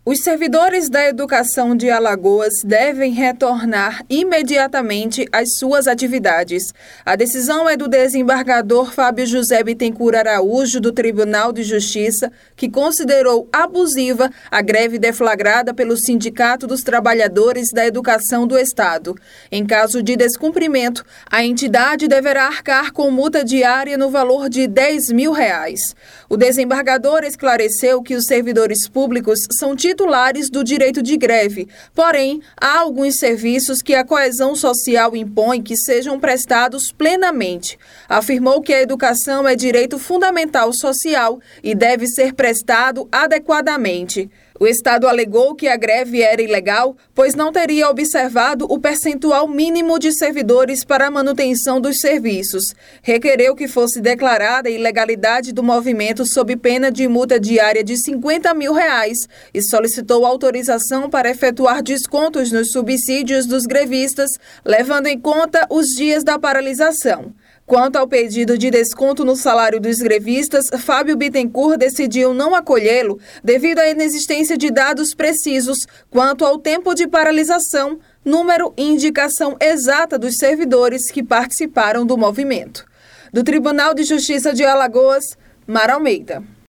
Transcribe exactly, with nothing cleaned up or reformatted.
Os servidores da educação de Alagoas devem retornar imediatamente às suas atividades. A decisão é do desembargador Fábio José Bittencourt Araújo, do Tribunal de Justiça, que considerou abusiva a greve deflagrada pelo Sindicato dos Trabalhadores da Educação do Estado. Em caso de descumprimento, a entidade deverá arcar com multa diária no valor de dez mil reais. O desembargador esclareceu que os servidores públicos são titulares do direito de greve, porém, há alguns serviços que a coesão social impõe que sejam prestados plenamente. Afirmou que a educação é direito fundamental social e deve ser prestado adequadamente. O Estado alegou que a greve era ilegal, pois não teria observado o percentual mínimo de servidores para a manutenção dos serviços. Requereu que fosse declarada a ilegalidade do movimento sob pena de multa diária de cinquenta mil reais e solicitou autorização para efetuar descontos nos subsídios dos grevistas, levando em conta os dias da paralisação. Quanto ao pedido de desconto no salário dos grevistas, Fábio Bittencourt decidiu não acolhê-lo devido à inexistência de dados precisos quanto ao tempo de paralisação, número e indicação exata dos servidores que participaram do movimento. Do Tribunal de Justiça de Alagoas, Mara Almeida.